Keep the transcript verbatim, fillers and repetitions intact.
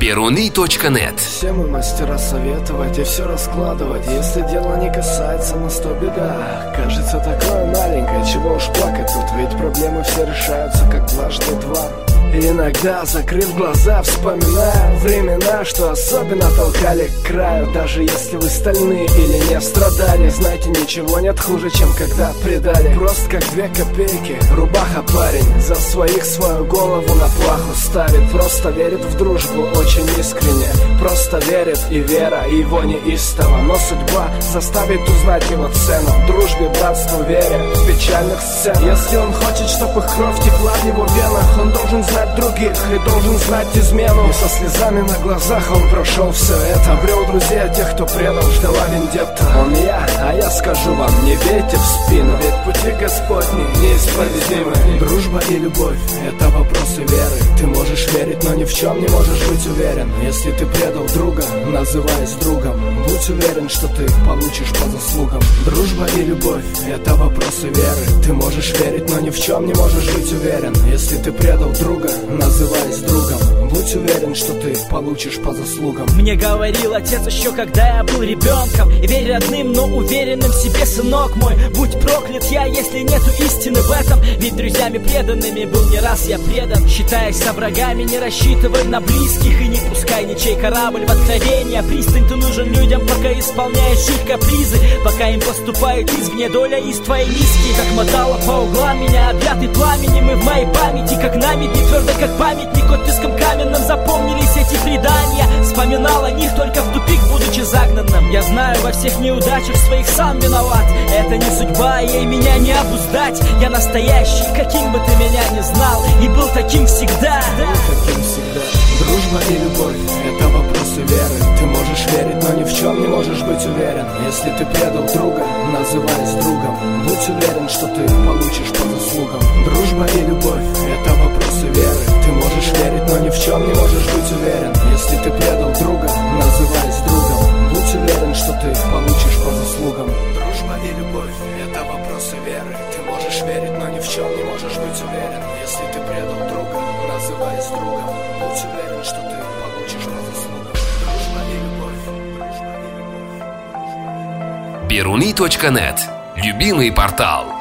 Перуны точка нет. Все мы мастера советовать и все раскладывать. Если дело не касается нас, то беда. Кажется такое маленькое, чего уж плакать тут. Ведь проблемы все решаются как дважды два. И иногда, закрыв глаза, вспоминаю времена, что особенно толкали к краю. Даже если вы стальные или не страдали, знайте, ничего нет хуже, чем когда предали. Просто как две копейки, рубаха парень за своих свою голову на плаху ставит. Просто верит в дружбу очень искренне, просто верит, и вера его неистово. Но судьба заставит узнать его цену. Дружбе, братству, вере в печальных сценах. Если он хочет, чтобы их кровь текла в его венах, он должен знать других и должен знать измену. И со слезами на глазах он прошел все это. Обрел друзей тех, кто предал, ждала вендетта. Он я, а я скажу вам, не бейте в спину, ведь пути Господни неисповедимы. Дружба и любовь — это вопросы веры. Ты можешь верить, но ни в чем не можешь быть уверен. Если ты предал друга, называясь другом, будь уверен, что ты получишь по заслугам. Дружба и любовь — это вопросы веры. Ты можешь верить, но ни в чем не можешь быть уверен. Если ты предал друга, называясь другом, будь уверен, что ты получишь по заслугам. Мне говорил отец еще когда я был ребенком: и верь родным, но уверенным в себе, сынок мой. Будь проклят я, если нету истины в этом. Ведь друзьями преданными был не раз я предан. Считаясь со врагами, не рассчитывай на близких. И не пускай ничей корабль в откровение. Пристань ты нужен людям, пока исполняешь их капризы, пока им поступает извне доля из твоей миски. Как мотало по углам меня, объятый пламенем, и в моей памяти, как намедни, твердо как памятник, отписком каменным запомнились эти предания. Вспоминал о них только в тупик, будучи загнанным. Я знаю, во всех неудачах своих сам виноват. Это не судьба, ей меня не обуздать. Я настоящий, каким бы ты меня ни знал, и был таким всегда. Таким всегда. Дружба и любовь — это вопросы веры. Ты можешь верить, но ни в чем не можешь быть уверен. Если ты предал друга, называясь другом, будь уверен, что ты получишь по заслугам. Дружба и любовь — это вопросы веры. Ты можешь верить, но ни в чем не можешь быть уверен. Если ты предал друга, называясь другом, будь уверен, что ты получишь по заслугам. Дружба и любовь — это вопросы веры. Ты можешь верить, но ни в чем не можешь быть уверен. Если ты предал друга, называясь другом, будь уверен, что ты получишь по заслугам. Дружба и любовь. Дружба и любовь. Перуны точка нет. Любимый портал.